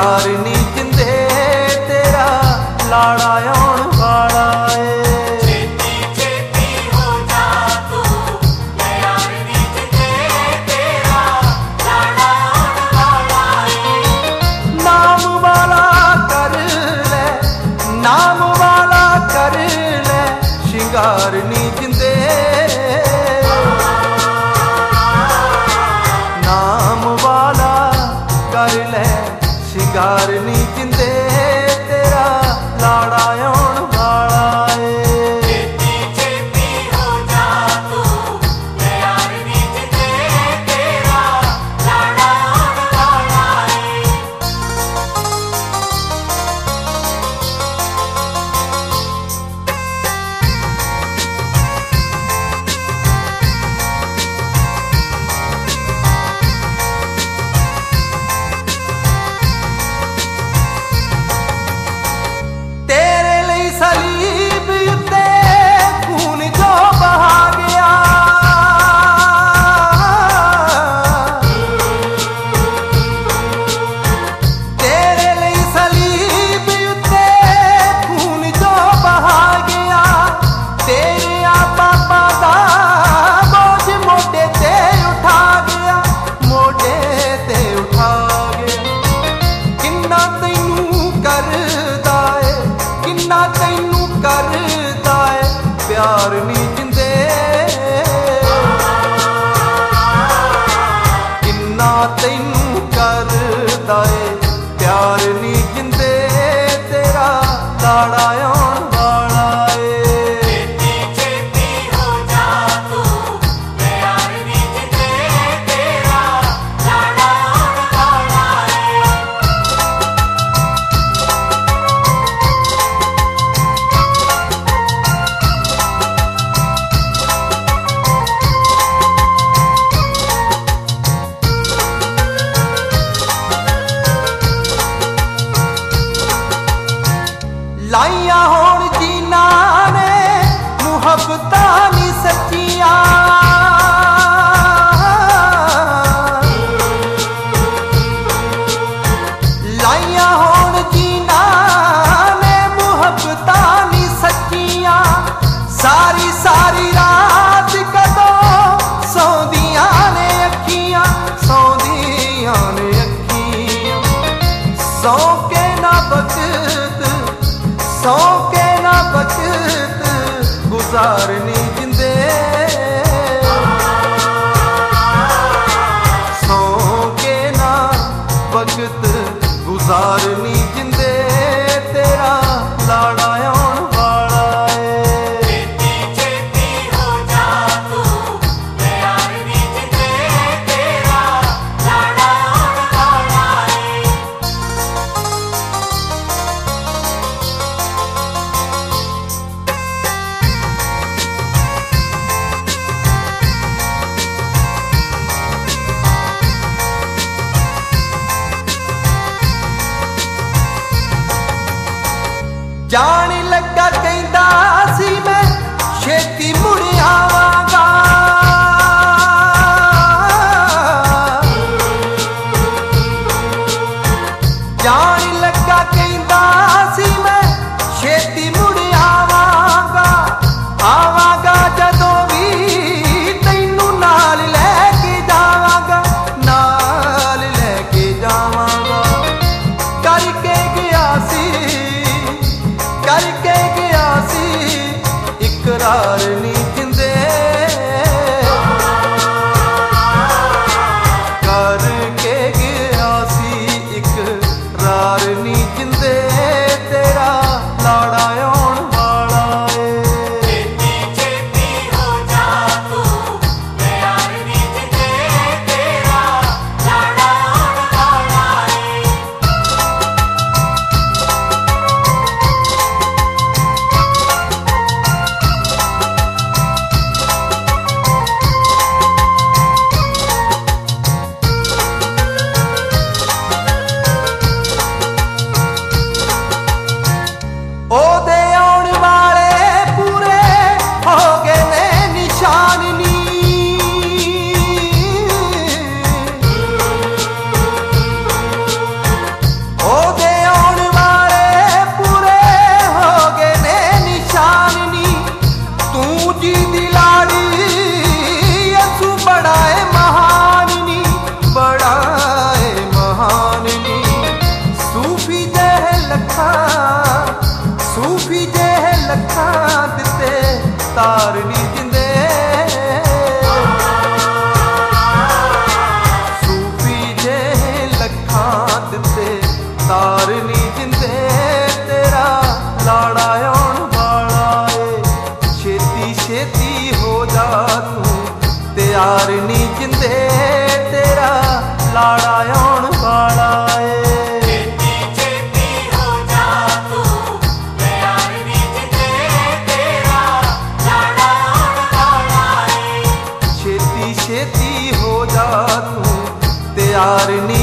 शिंगार नी जिंदे तेरा लाड़ा आउण वाला है। नाम वाला कर ले शिंगार नी जिंदे नाम वाला कर ले शिंगार नी जिंदे तेरा लाड़ा आउण वाला है। सलीब उत्ते खून जो बहा गया तेरे लिए सलीब उत्ते खून जो बहा गया तेरे पापा दा बोझ मोटे ते उठा गया मोटे ते उठा गया। किन्ना तैनू करदा है किन्ना तैनू करदा है प्यार नी जिंदे किन्ना तैनू करदा है प्यार नी जिंदे तेरा लाड़ा आउण वाला है। लाइया होण जीना ने मुहब्बतां नी सच्चियां लाइया होण जीना ने मुहब्बतां नी सच्चियां सारी सारी रात कदों सौंदियां ने अखियां सौंदियां ने अखियां सौ के ना बखत सौ के ना बखत गुजारनी जिंदे सौ के ना बखत गुजारनी जिंदे तेरा लाड़ा आउण वाला है। जान लगा कहंदा सी मैं छेती मुड़ आवांगा जान लगा कहंदा सी मैं छेती मुड़ आवांगा आवांगा जदों भी तैनू नाल लैके जावांगा नाल लैके जावांगा करके गया सी इकरार नी जिंदे करके गया सी इकरार नी जिंदे तेरा लाड़ा आउण वाला है। ਤਿਆਰ ਨੀ ਜਿੰਦੇ ਤੇਰਾ ਲਾੜਾ ਆਉਣ ਵਾਲਾ ਏ। ਛੇਤੀ ਛੇਤੀ ਹੋ ਜਾ ਤੂੰ ਤਿਆਰ ਨੀ ਜਿੰਦੇ ਤੇਰਾ ਲਾੜਾ ਆਉਣ ਵਾਲਾ ਏ। ਛੇਤੀ ਛੇਤੀ ਹੋ ਜਾ ਤੂੰ ਤਿਆਰ ਨੀ